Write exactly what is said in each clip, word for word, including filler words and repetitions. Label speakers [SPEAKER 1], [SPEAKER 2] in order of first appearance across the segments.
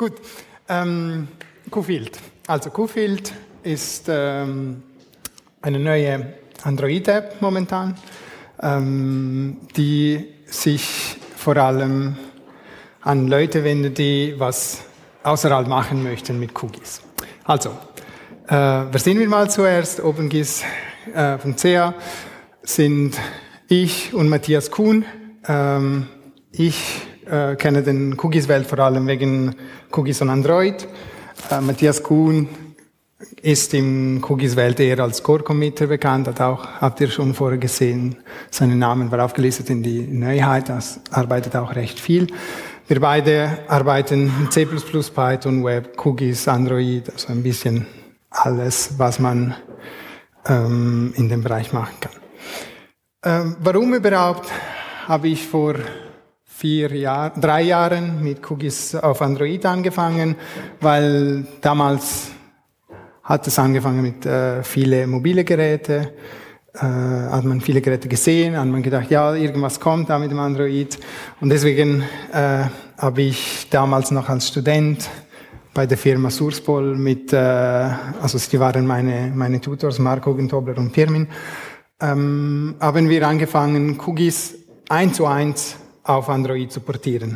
[SPEAKER 1] Gut, ähm, Qfield. Also Qfield ist ähm, eine neue Android-App momentan, ähm, die sich vor allem an Leute wendet, die was außerhalb machen möchten mit Cookies. Also, äh, wer sind wir mal zuerst? OpenGIS punkt c h sind ich und Matthias Kuhn. Ähm, ich äh, kenne den Cookies-Welt vor allem wegen Cookies und Android. Äh, Matthias Kuhn ist im Cookies-Welt eher als Core-Committer bekannt, hat auch, habt ihr schon vorher gesehen, sein Name war aufgelistet in die Neuheit, das arbeitet auch recht viel. Wir beide arbeiten mit C plus plus, Python, Web, Cookies, Android, also ein bisschen alles, was man ähm, in dem Bereich machen kann. Ähm, warum überhaupt habe ich vor vier Jahren, drei Jahren mit Cookies auf Android angefangen, weil damals hat es angefangen mit äh, viele mobile Geräte, äh, hat man viele Geräte gesehen, hat man gedacht, ja, irgendwas kommt da mit dem Android. Und deswegen äh, habe ich damals noch als Student bei der Firma Surspol mit, äh, also die waren meine, meine Tutors, Mark Hogentobler und Pirmin, ähm, haben wir angefangen, Cookies eins zu eins auf Android zu portieren.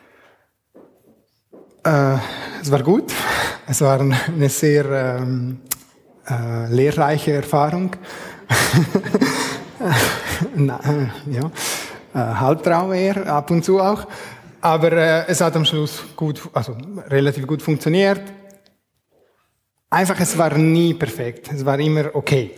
[SPEAKER 1] Äh, es war gut. Es war eine sehr ähm, äh, lehrreiche Erfahrung. Na, ja, äh, Halbtraum eher, ab und zu auch. Aber äh, es hat am Schluss gut, also relativ gut funktioniert. Einfach, es war nie perfekt. Es war immer okay.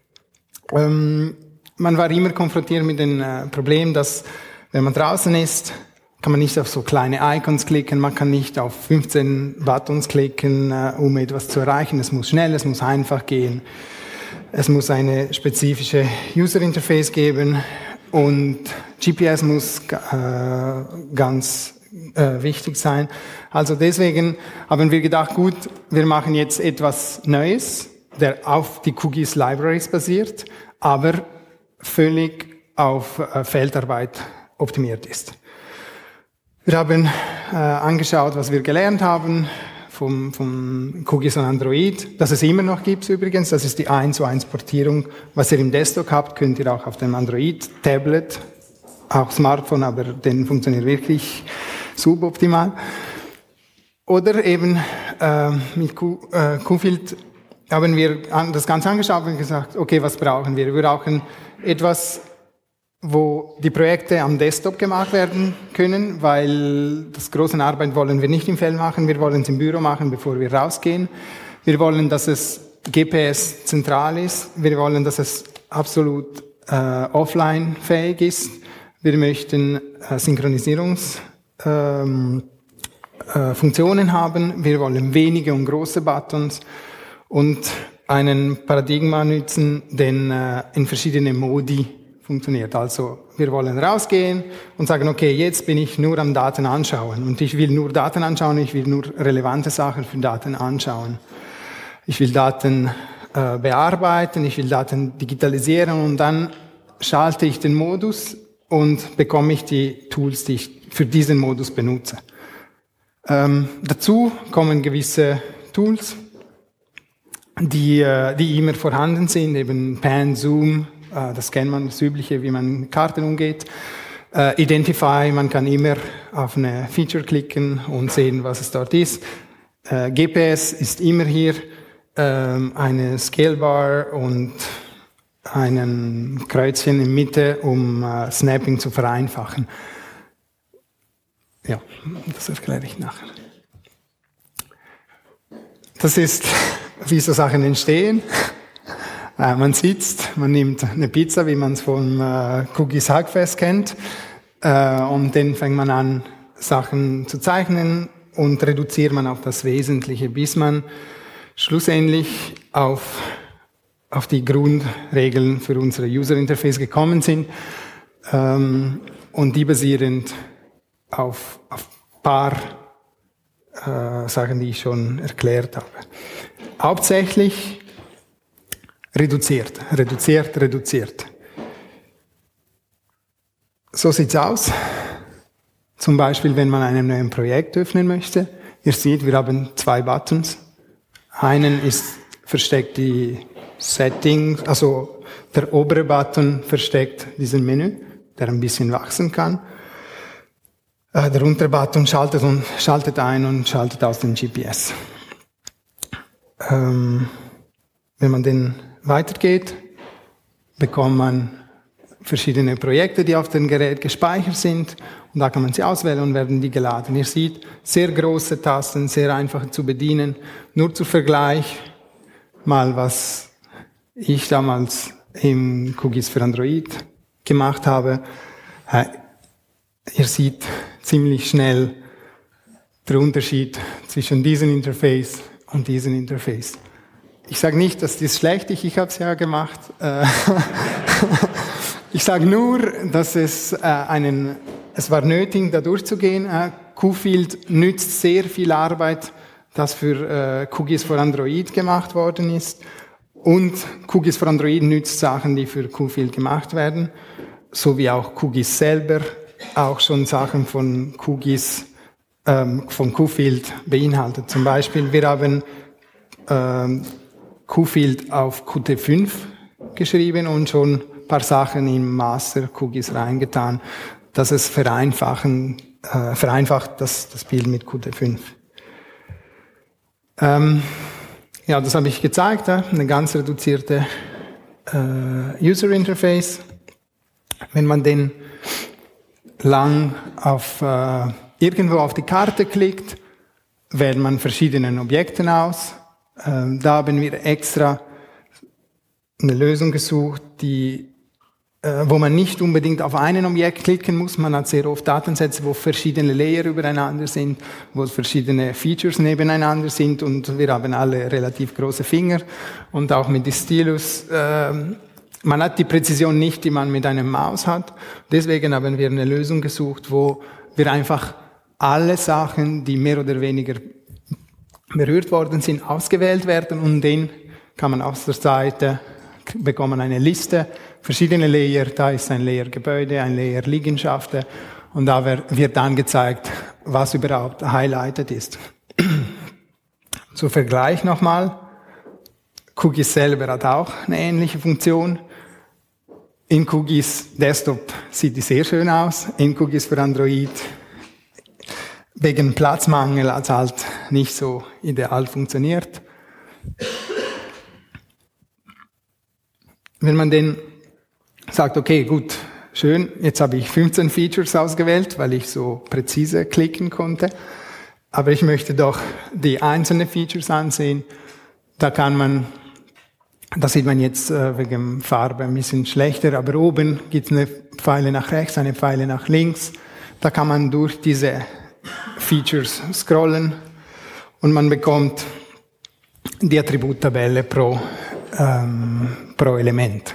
[SPEAKER 1] Ähm, man war immer konfrontiert mit dem äh, Problem, dass, wenn man draußen ist, kann man nicht auf so kleine Icons klicken, man kann nicht auf fünfzehn Buttons klicken, äh, um etwas zu erreichen. Es muss schnell, es muss einfach gehen. Es muss eine spezifische User Interface geben und G P S muss äh, ganz äh, wichtig sein. Also deswegen haben wir gedacht, gut, wir machen jetzt etwas Neues, der auf die Cookies Libraries basiert, aber völlig auf äh, Feldarbeit optimiert ist. Wir haben äh, angeschaut, was wir gelernt haben vom, vom Cookies und Android, dass es immer noch gibt übrigens. Das ist die eins zu eins Portierung. Was ihr im Desktop habt, könnt ihr auch auf dem Android-Tablet, auch Smartphone, aber den funktioniert wirklich suboptimal. Oder eben äh, mit Q, äh, Qfield haben wir das Ganze angeschaut und gesagt, okay, was brauchen wir? Wir brauchen etwas, wo die Projekte am Desktop gemacht werden können, weil das große Arbeit wollen wir nicht im Feld machen, wir wollen es im Büro machen, bevor wir rausgehen. Wir wollen, dass es G P S zentral ist, wir wollen, dass es absolut äh, offline fähig ist, wir möchten äh, Synchronisierungsfunktionen ähm, äh, haben, wir wollen wenige und große Buttons und einen Paradigma nutzen, den äh, in verschiedene Modi funktioniert. Also wir wollen rausgehen und sagen, okay, jetzt bin ich nur am Daten anschauen und ich will nur Daten anschauen, ich will nur relevante Sachen für Daten anschauen. Ich will Daten äh, bearbeiten, ich will Daten digitalisieren und dann schalte ich den Modus und bekomme ich die Tools, die ich für diesen Modus benutze. Ähm, dazu kommen gewisse Tools, die, äh, die immer vorhanden sind, eben Pan, Zoom. Das kennt man, das Übliche, wie man mit Karten umgeht. Äh, Identify, man kann immer auf eine Feature klicken und sehen, was es dort ist. Äh, G P S ist immer hier, ähm, eine Scalebar und ein Kreuzchen in Mitte, um äh, Snapping zu vereinfachen. Ja, das erkläre ich nachher. Das ist, wie so Sachen entstehen. Man sitzt, man nimmt eine Pizza, wie man es vom äh, Cookies Hackfest kennt, äh, und dann fängt man an, Sachen zu zeichnen und reduziert man auf das Wesentliche, bis man schlussendlich auf, auf die Grundregeln für unsere User Interface gekommen sind, ähm, und die basierend auf auf paar äh, Sachen, die ich schon erklärt habe. Hauptsächlich reduziert, reduziert, reduziert. So sieht's aus. Zum Beispiel, wenn man ein neues Projekt öffnen möchte. Ihr seht, wir haben zwei Buttons. Einen ist versteckt die Settings, also der obere Button versteckt diesen Menü, der ein bisschen wachsen kann. Äh, der untere Button schaltet, und, schaltet ein und schaltet aus dem G P S. Ähm, wenn man den weitergeht, bekommt man verschiedene Projekte, die auf dem Gerät gespeichert sind. Und da kann man sie auswählen und werden die geladen. Ihr seht, sehr große Tasten, sehr einfach zu bedienen. Nur zum Vergleich, mal was ich damals im QGIS für Android gemacht habe. Ihr seht ziemlich schnell den Unterschied zwischen diesem Interface und diesem Interface. Ich sage nicht, dass das schlecht ist, ich habe es ja gemacht. Ich sage nur, dass es äh, einen, es war nötig, da durchzugehen. Äh, QField nützt sehr viel Arbeit, das für äh, QGIS für Android gemacht worden ist. Und QGIS für Android nützt Sachen, die für QField gemacht werden, so wie auch QGIS selber auch schon Sachen von QGIS, ähm, von QField beinhaltet. Zum Beispiel, wir haben ähm, QField auf Q T fünf geschrieben und schon ein paar Sachen im Master QGIS reingetan, dass es vereinfachen, äh, vereinfacht das, das Bild mit Q T fünf. Ähm, ja, das habe ich gezeigt, äh, eine ganz reduzierte äh, User Interface. Wenn man den lang auf, äh, irgendwo auf die Karte klickt, wählt man verschiedene Objekte aus. Ähm, da haben wir extra eine Lösung gesucht, die, äh, wo man nicht unbedingt auf einen Objekt klicken muss. Man hat sehr oft Datensätze, wo verschiedene Layer übereinander sind, wo verschiedene Features nebeneinander sind und wir haben alle relativ große Finger und auch mit dem Stylus. Äh, man hat die Präzision nicht, die man mit einem Maus hat. Deswegen haben wir eine Lösung gesucht, wo wir einfach alle Sachen, die mehr oder weniger berührt worden sind, ausgewählt werden und den kann man aus der Seite bekommen eine Liste, verschiedene Layer, da ist ein Layer Gebäude, ein Layer Liegenschaften und da wird dann gezeigt, was überhaupt highlighted ist. Zum Vergleich nochmal, QGIS selber hat auch eine ähnliche Funktion. In QGIS Desktop sieht die sehr schön aus, in QGIS für Android wegen Platzmangel hat es halt nicht so ideal funktioniert. Wenn man den sagt, okay, gut, schön, jetzt habe ich fünfzehn Features ausgewählt, weil ich so präzise klicken konnte, aber ich möchte doch die einzelnen Features ansehen, da kann man, das sieht man jetzt äh, wegen Farbe ein bisschen schlechter, aber oben gibt es eine Pfeile nach rechts, eine Pfeile nach links, da kann man durch diese Features scrollen und man bekommt die Attributtabelle pro Ähm, pro Element.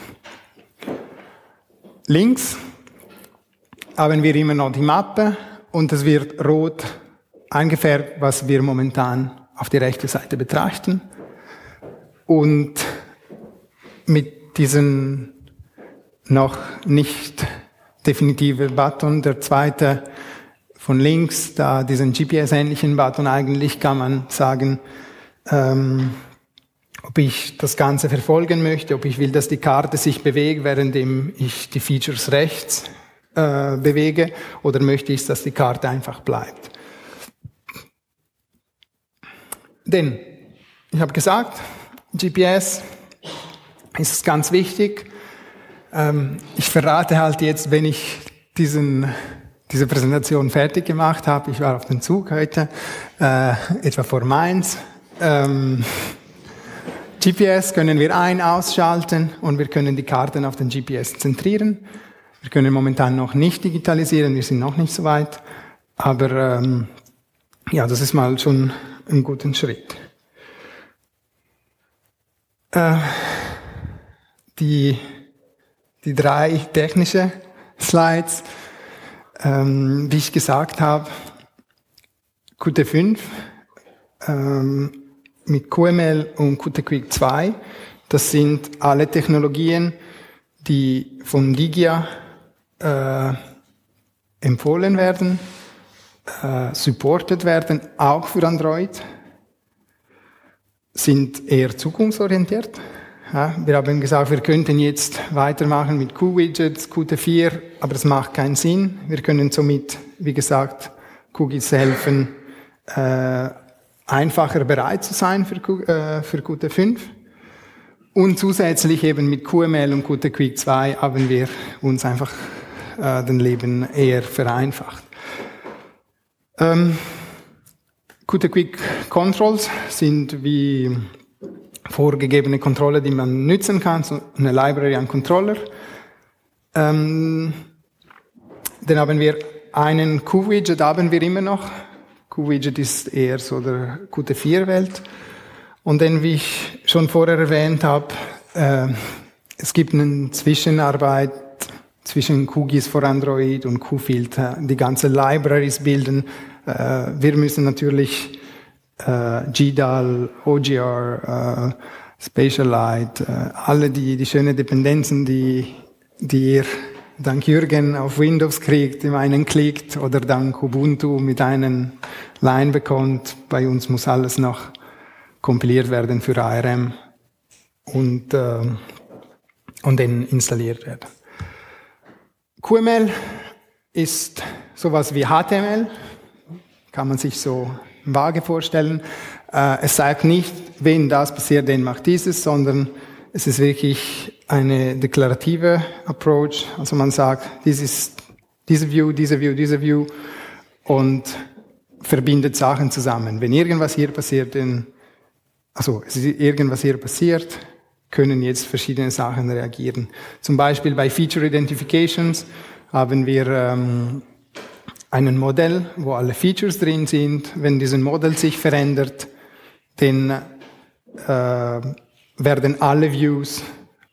[SPEAKER 1] Links haben wir immer noch die Mappe und es wird rot eingefärbt, was wir momentan auf die rechte Seite betrachten. Und mit diesem noch nicht definitiven Button, der zweite von links, da diesen G P S-ähnlichen Button, eigentlich kann man sagen, ähm, ob ich das Ganze verfolgen möchte, ob ich will, dass die Karte sich bewegt, während ich die Features rechts äh, bewege, oder möchte ich, dass die Karte einfach bleibt. Denn, ich habe gesagt, G P S ist ganz wichtig. Ähm, ich verrate halt jetzt, wenn ich diesen, diese Präsentation fertig gemacht habe, ich war auf dem Zug heute, äh, etwa vor Mainz, ähm, G P S können wir ein-, ausschalten und wir können die Karten auf den G P S zentrieren. Wir können momentan noch nicht digitalisieren, wir sind noch nicht so weit, aber ähm, ja, das ist mal schon ein guter Schritt. Äh, die, die drei technische Slides, ähm, wie ich gesagt habe, Q T fünf, ähm, mit Q M L und Qt-Quick zwei. Das sind alle Technologien, die von Digia äh, empfohlen werden. äh, supported werden, auch für Android, sind eher zukunftsorientiert. Ja, wir haben gesagt, wir könnten jetzt weitermachen mit Q-Widgets, Qt vier, aber es macht keinen Sinn. Wir können somit, wie gesagt, Cookies helfen, äh, einfacher bereit zu sein für, äh, für Qt fünf. Und zusätzlich eben mit Q M L und Qt Quick zwei haben wir uns einfach äh, den Leben eher vereinfacht. Ähm, Qt Quick Controls sind wie vorgegebene Controller, die man nutzen kann, so eine Library an Controller. Ähm, dann haben wir einen Q-Widget, haben wir immer noch. Q-Widget ist eher so der Qt vier Welt. Und dann, wie ich schon vorher erwähnt habe, äh, es gibt eine Zwischenarbeit zwischen QGIS for Android und Qfilter, die ganze Libraries bilden. Äh, wir müssen natürlich äh, G D A L, O G R, äh, Spatialite, äh, alle die, die schönen Dependenzen, die, die ihr dank Jürgen auf Windows kriegt, in einen klickt oder dank Ubuntu mit einem Line bekommt. Bei uns muss alles noch kompiliert werden für A R M und, äh, und dann installiert werden. Q M L ist sowas wie H T M L, kann man sich so vage vorstellen. Äh, es sagt nicht, wenn das passiert, dann macht dieses, sondern es ist wirklich eine deklarative Approach. Also man sagt, dies ist diese View, diese View, diese View und verbindet Sachen zusammen. Wenn irgendwas hier passiert, dann Also, es ist irgendwas hier passiert, können jetzt verschiedene Sachen reagieren. Zum Beispiel bei Feature Identifications haben wir ähm, ein Modell, wo alle Features drin sind. Wenn dieses Modell sich verändert, dann äh, werden alle Views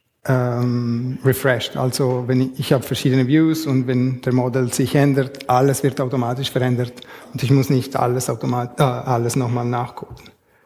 [SPEAKER 1] ähm, refreshed. Also, wenn ich, ich habe verschiedene Views und wenn der Modell sich ändert, alles wird automatisch verändert und ich muss nicht alles, automat- äh, alles nochmal nachgucken.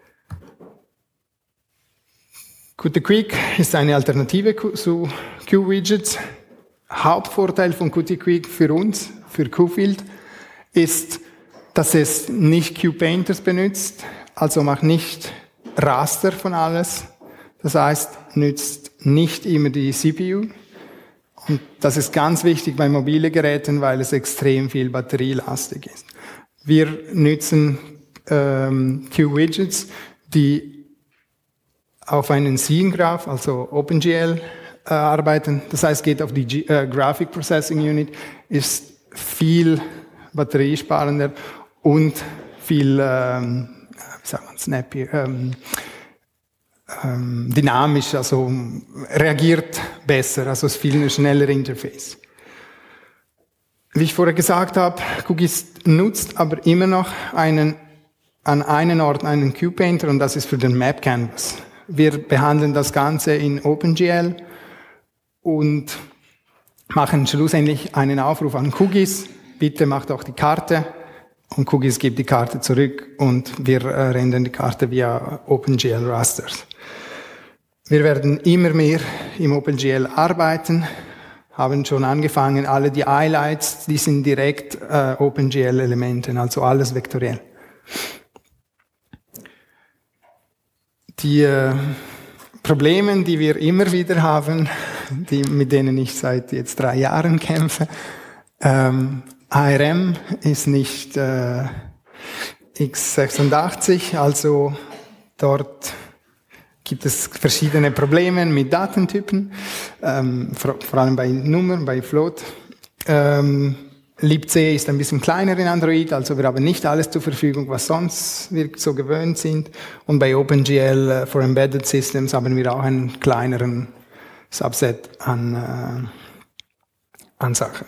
[SPEAKER 1] Qt Quick ist eine Alternative zu Q-Widgets. Hauptvorteil von Qt Quick für uns, für Qfield, ist, dass es nicht Q-Painters benutzt, also macht nicht Raster von alles. Das heißt, nützt nicht immer die C P U. Und das ist ganz wichtig bei mobilen Geräten, weil es extrem viel batterielastig ist. Wir nützen ähm, Q-Widgets, die auf einen Scene Graph, also OpenGL, äh, arbeiten. Das heißt, geht auf die G- äh, Graphic Processing Unit, ist viel batteriesparender und viel, ähm, wie sagt man, snappy, ähm, ähm, dynamisch, also reagiert besser, also es ist viel ein schnelleres Interface. Wie ich vorher gesagt habe, QGIS nutzt aber immer noch einen, an einem Ort einen Q-Painter und das ist für den Map Canvas. Wir behandeln das Ganze in OpenGL und machen schlussendlich einen Aufruf an QGIS. Bitte macht auch die Karte. Und QGIS gibt die Karte zurück und wir äh, rendern die Karte via OpenGL Rasters. Wir werden immer mehr im OpenGL arbeiten, haben schon angefangen, alle die Highlights, die sind direkt äh, OpenGL-Elementen, also alles vektoriell. Die äh, Probleme, die wir immer wieder haben, die, mit denen ich seit jetzt drei Jahren kämpfe, ähm, A R M ist nicht äh, x sechsundachtzig, also dort gibt es verschiedene Probleme mit Datentypen, ähm, vor, vor allem bei Nummern, bei Float. Ähm, libc ist ein bisschen kleiner in Android, also wir haben nicht alles zur Verfügung, was sonst wir so gewöhnt sind. Und bei OpenGL uh, for Embedded Systems haben wir auch einen kleineren Subset an, äh, an Sachen.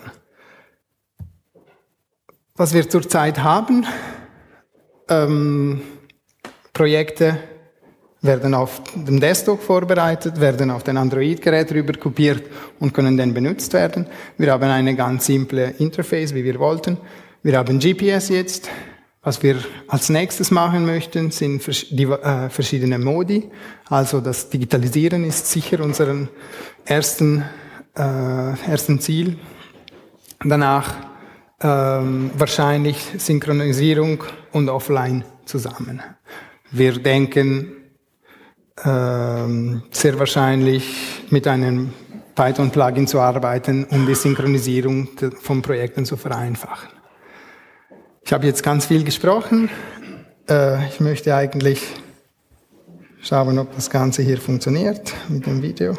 [SPEAKER 1] Was wir zurzeit haben, ähm, Projekte werden auf dem Desktop vorbereitet, werden auf den Android-Gerät rüber kopiert und können dann benutzt werden. Wir haben eine ganz simple Interface, wie wir wollten. Wir haben G P S jetzt. Was wir als nächstes machen möchten, sind die, äh, verschiedene Modi. Also das Digitalisieren ist sicher unser ersten, äh, ersten Ziel. Danach ähm, wahrscheinlich Synchronisierung und Offline zusammen. Wir denken ähm, sehr wahrscheinlich mit einem Python-Plugin zu arbeiten, um die Synchronisierung von Projekten zu vereinfachen. Ich habe jetzt ganz viel gesprochen. Äh, ich möchte eigentlich schauen, ob das Ganze hier funktioniert mit dem Video.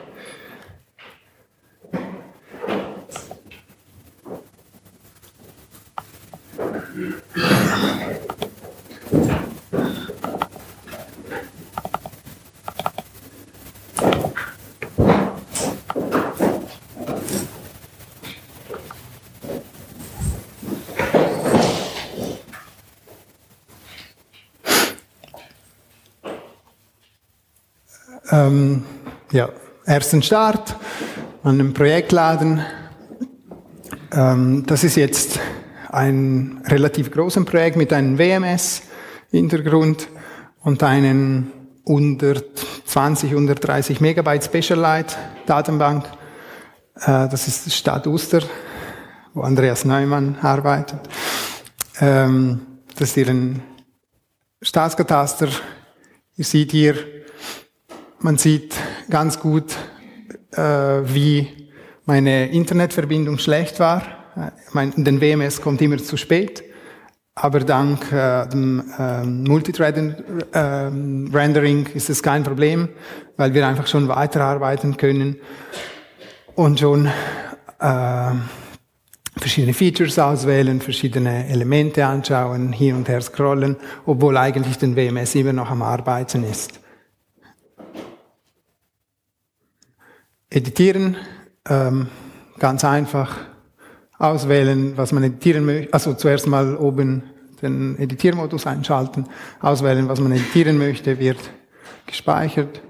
[SPEAKER 1] Ähm, ja, ersten Start an einem Projekt laden. Ähm, das ist jetzt ein relativ großes Projekt mit einem W M S-Hintergrund und einen hundertzwanzig, hundertdreißig Megabyte Specialized-Datenbank. Äh, das ist die Stadt Uster, wo Andreas Neumann arbeitet. Ähm, das ist hier ein Staatskataster. Ihr seht hier, man sieht ganz gut, äh, wie meine Internetverbindung schlecht war. Mein, den W M S kommt immer zu spät, aber dank äh, dem äh, Multithread-Rendering äh, ist es kein Problem, weil wir einfach schon weiterarbeiten können und schon äh, verschiedene Features auswählen, verschiedene Elemente anschauen, hin und her scrollen, obwohl eigentlich den W M S immer noch am Arbeiten ist. Editieren, ähm, ganz einfach auswählen, was man editieren möchte. Also zuerst mal oben den Editiermodus einschalten, auswählen, was man editieren möchte, wird gespeichert.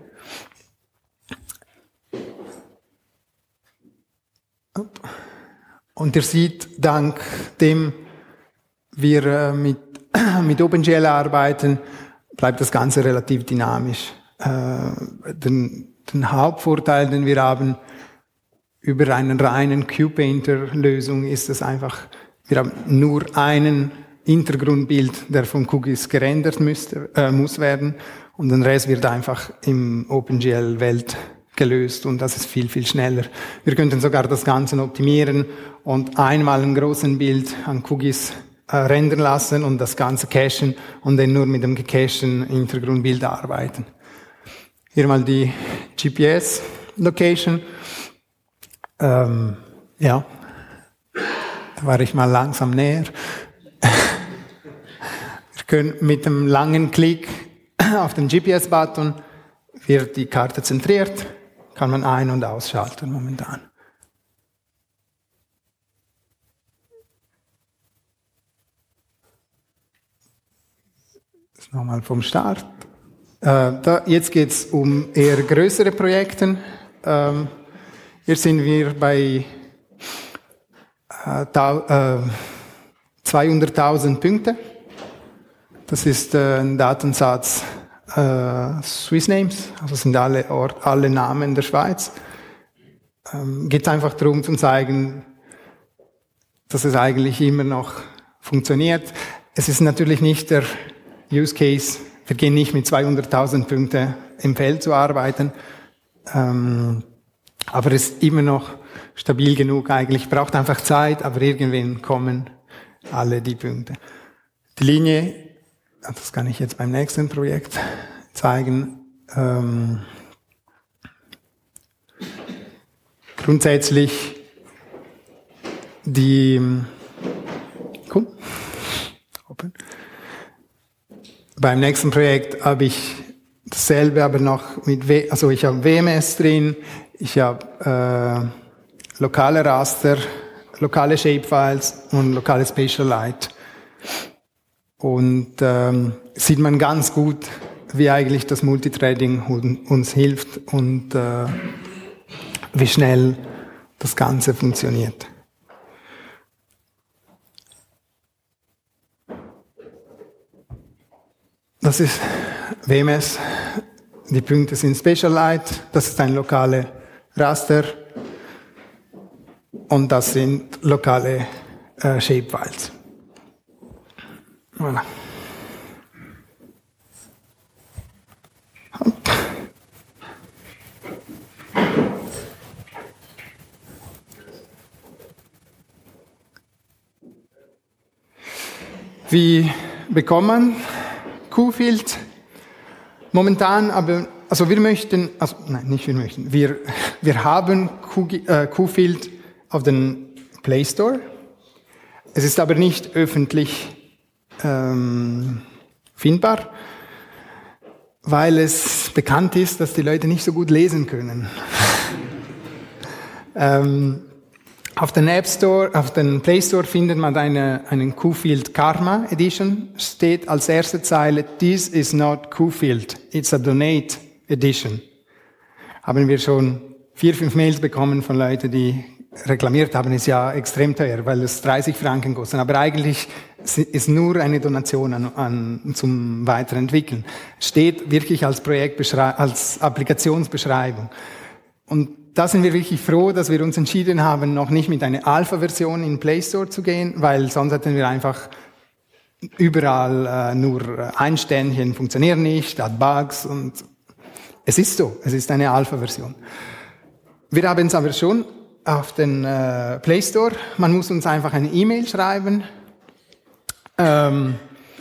[SPEAKER 1] Und ihr seht, dank dem wir äh, mit, mit OpenGL arbeiten, bleibt das Ganze relativ dynamisch. Äh, den, Den Hauptvorteil, den wir haben über einen reinen QPainter-Lösung, ist es einfach, wir haben nur einen Hintergrundbild, der von Cookies gerendert müsste, äh, muss werden, und den Rest wird einfach im OpenGL-Welt gelöst, und das ist viel, viel schneller. Wir könnten sogar das Ganze optimieren und einmal ein großes Bild an Cookies äh, rendern lassen und das Ganze cachen und dann nur mit dem gecachten Hintergrundbild arbeiten. Hier mal die G P S-Location. Ähm, ja, da war ich mal langsam näher. Wir können mit einem langen Klick auf den G P S-Button wird die Karte zentriert, kann man ein- und ausschalten momentan. Das nochmal vom Start. Äh, da, jetzt geht es um eher größere Projekte. Ähm, hier sind wir bei äh, äh, zweihunderttausend Punkte. Das ist äh, ein Datensatz äh, Swissnames, also sind alle, Ort, alle Namen der Schweiz. Ähm, geht einfach darum zu zeigen, dass es eigentlich immer noch funktioniert. Es ist natürlich nicht der Use Case. Wir gehen nicht mit zweihunderttausend Punkten im Feld zu arbeiten, ähm, aber es ist immer noch stabil genug eigentlich. Braucht einfach Zeit, aber irgendwann kommen alle die Punkte. Die Linie, das kann ich jetzt beim nächsten Projekt zeigen. Ähm, grundsätzlich die, cool. Open. Beim nächsten Projekt habe ich dasselbe, aber noch mit, w also ich habe W M S drin, ich habe äh, lokale Raster, lokale Shapefiles und lokale Spatial Light. Und ähm, sieht man ganz gut, wie eigentlich das Multithreading uns hilft und äh, wie schnell das Ganze funktioniert. Das ist W M S, die Punkte sind Spatial Light, das ist ein lokale Raster und das sind lokale äh, Shapefiles. Voilà. Wir bekommen Qfield momentan, aber also wir möchten, also nein, nicht wir möchten, wir, wir haben Qfield auf den Play Store. Es ist aber nicht öffentlich ähm, findbar, weil es bekannt ist, dass die Leute nicht so gut lesen können. ähm, Auf den App Store, auf den Play Store findet man eine, einen Qfield Karma Edition. Steht als erste Zeile, "This is not Qfield, it's a Donate Edition." Haben wir schon vier, fünf Mails bekommen von Leuten, die reklamiert haben, ist ja extrem teuer, weil es dreißig Franken kostet. Aber eigentlich ist nur eine Donation an, an, zum Weiterentwickeln. Steht wirklich als Projektbeschreibung, als Applikationsbeschreibung. Und da sind wir wirklich froh, dass wir uns entschieden haben, noch nicht mit einer Alpha-Version in den Play Store zu gehen, weil sonst hätten wir einfach überall äh, nur ein Sternchen, funktioniert nicht, hat Bugs und es ist so, es ist eine Alpha-Version. Wir haben es aber schon auf den äh, Play Store. Man muss uns einfach eine E-Mail schreiben, ähm,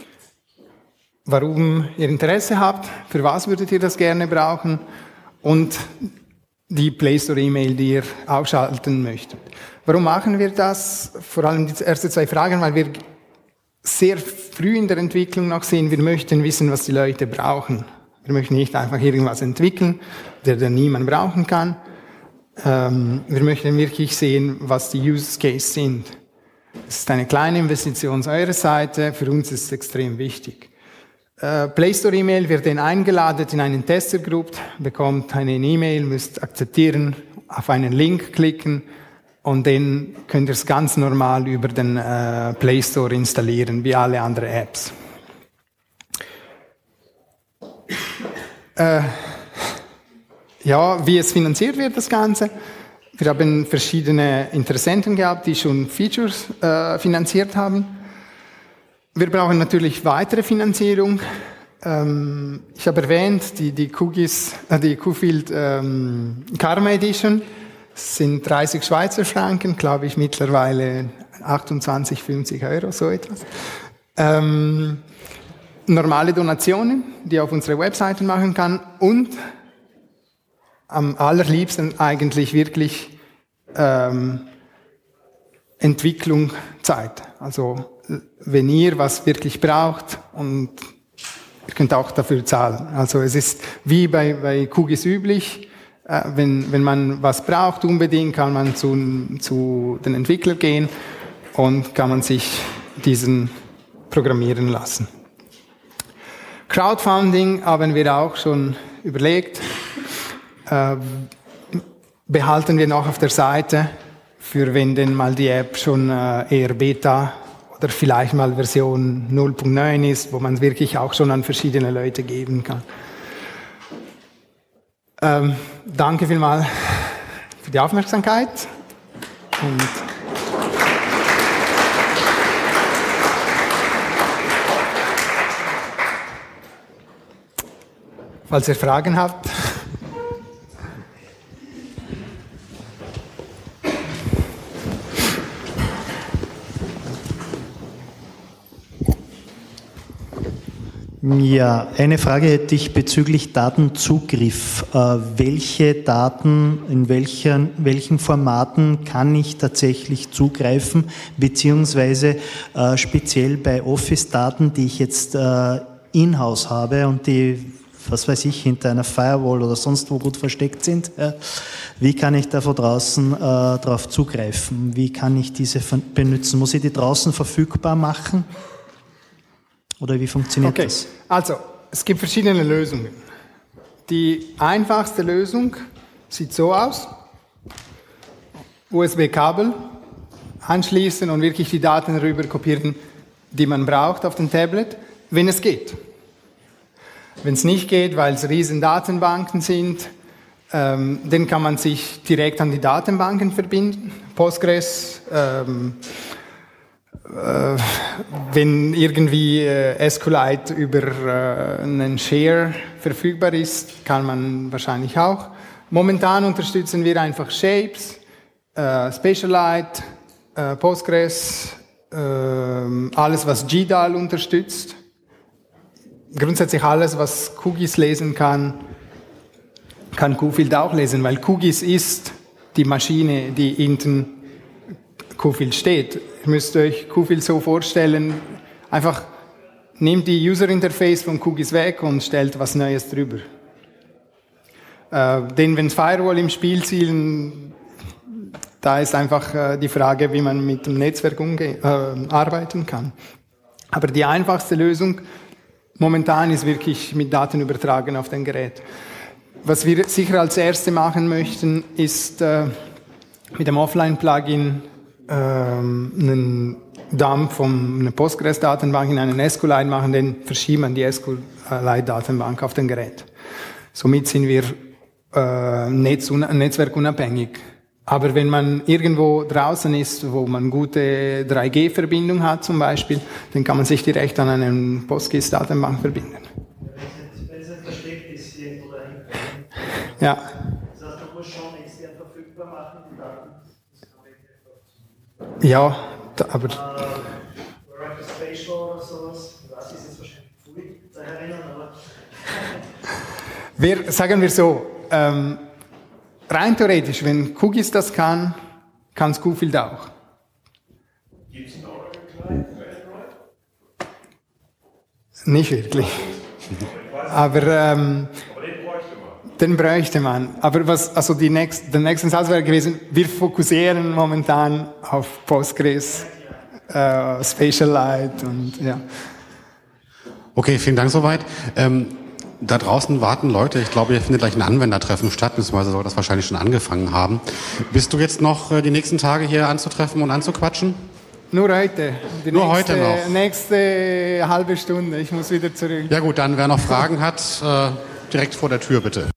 [SPEAKER 1] warum ihr Interesse habt, für was würdet ihr das gerne brauchen und die Play Store E-Mail, die ihr ausschalten möchtet. Warum machen wir das? Vor allem die ersten zwei Fragen, weil wir sehr früh in der Entwicklung noch sehen, wir möchten wissen, was die Leute brauchen. Wir möchten nicht einfach irgendwas entwickeln, der dann niemand brauchen kann. Ähm, wir möchten wirklich sehen, was die Use Cases sind. Es ist eine kleine Investition auf eurer Seite, für uns ist es extrem wichtig. Play Store E-Mail wird dann eingeladen in einen Tester-Group, bekommt eine E-Mail, müsst akzeptieren, auf einen Link klicken und dann könnt ihr es ganz normal über den äh, Play Store installieren, wie alle anderen Apps. Äh, ja, wie es finanziert wird, das Ganze. Wir haben verschiedene Interessenten gehabt, die schon Features äh, finanziert haben. Wir brauchen natürlich weitere Finanzierung. Ähm, ich habe erwähnt, die, die Qgis, äh, die Qfield ähm, Karma Edition sind dreißig Schweizer Franken, glaube ich mittlerweile achtundzwanzig, fünfzig Euro, so etwas. Ähm, normale Donationen, die ihr auf unsere Webseite machen kann und am allerliebsten eigentlich wirklich ähm, Entwicklung Zeit. Also wenn ihr was wirklich braucht und ihr könnt auch dafür zahlen. Also es ist wie bei, bei Qgis üblich, äh, wenn, wenn man was braucht unbedingt, kann man zu, zu den Entwicklern gehen und kann man sich diesen programmieren lassen. Crowdfunding haben wir auch schon überlegt, äh, behalten wir noch auf der Seite, für wenn denn mal die App schon äh, eher Beta oder vielleicht mal Version null Punkt neun ist, wo man es wirklich auch schon an verschiedene Leute geben kann. Ähm, danke vielmals für die Aufmerksamkeit. Und falls ihr Fragen habt.
[SPEAKER 2] Ja, eine Frage hätte ich bezüglich Datenzugriff. Äh, welche Daten, in welchen, welchen Formaten kann ich tatsächlich zugreifen, beziehungsweise äh, speziell bei Office-Daten, die ich jetzt äh, in-house habe und die, was weiß ich, hinter einer Firewall oder sonst wo gut versteckt sind, äh, wie kann ich da von draußen äh, darauf zugreifen? Wie kann ich diese benutzen? Muss ich die draußen verfügbar machen? Oder wie funktioniert
[SPEAKER 1] okay.
[SPEAKER 2] das?
[SPEAKER 1] Also, es gibt verschiedene Lösungen. Die einfachste Lösung sieht so aus. U S B-Kabel anschließen und wirklich die Daten rüber kopieren, die man braucht auf dem Tablet, wenn es geht. Wenn es nicht geht, weil es riesen Datenbanken sind, ähm, dann kann man sich direkt an die Datenbanken verbinden. Postgres, ähm, äh, wenn irgendwie äh, SQLite über äh, einen Share verfügbar ist, kann man wahrscheinlich auch. Momentan unterstützen wir einfach Shapes, äh, Spatialite, äh, Postgres, äh, alles was G D A L unterstützt. Grundsätzlich alles, was QGIS lesen kann, kann QField auch lesen, weil QGIS ist die Maschine, die hinten QField steht. Ihr müsst euch QField so vorstellen, einfach nehmt die User Interface von QGIS weg und stellt was Neues drüber. Äh, denn wenn Firewall im Spiel zielen, da ist einfach äh, die Frage, wie man mit dem Netzwerk umge- äh, arbeiten kann. Aber die einfachste Lösung momentan ist wirklich mit Daten übertragen auf den Gerät. Was wir sicher als Erste machen möchten, ist äh, mit dem Offline-Plugin äh, einen Dump von einer Postgres-Datenbank in einen SQLite machen, dann verschieben wir die SQLite-Datenbank auf den Gerät. Somit sind wir äh, netz- netzwerkunabhängig. Aber wenn man irgendwo draußen ist, wo man gute drei G Verbindung hat zum Beispiel, dann kann man sich direkt an eine PostGIS-Datenbank verbinden.
[SPEAKER 2] Wenn es nicht versteckt ist, irgendwo dahinter.
[SPEAKER 1] Ja.
[SPEAKER 2] Das heißt, man muss schon extern verfügbar machen, die Daten.
[SPEAKER 1] Ja, da, aber...
[SPEAKER 2] Äh, Rapid Spatial oder sowas, das ist jetzt wahrscheinlich Fluid zu erinnern, aber...
[SPEAKER 1] wir, sagen wir so, ähm, rein theoretisch, wenn QGIS das kann, kann es QField auch.
[SPEAKER 3] Gibt es einen Oracle-Client für Android?
[SPEAKER 1] Nicht wirklich. Aber, ähm,
[SPEAKER 3] Aber den bräuchte man.
[SPEAKER 1] den bräuchte man. Aber was, also die nächst, der nächste Satz wäre gewesen, wir fokussieren momentan auf Postgres, äh, Spatialite und ja.
[SPEAKER 4] Okay, vielen Dank soweit. Ähm, Da draußen warten Leute, ich glaube, hier findet gleich ein Anwendertreffen statt, beziehungsweise soll das wahrscheinlich schon angefangen haben. Bist du jetzt noch äh, die nächsten Tage hier anzutreffen und anzuquatschen?
[SPEAKER 1] Nur heute. Die
[SPEAKER 4] Nur
[SPEAKER 1] nächste,
[SPEAKER 4] heute noch.
[SPEAKER 1] Nächste halbe Stunde, ich muss wieder zurück.
[SPEAKER 4] Ja gut, dann wer noch Fragen hat, äh, direkt vor der Tür bitte.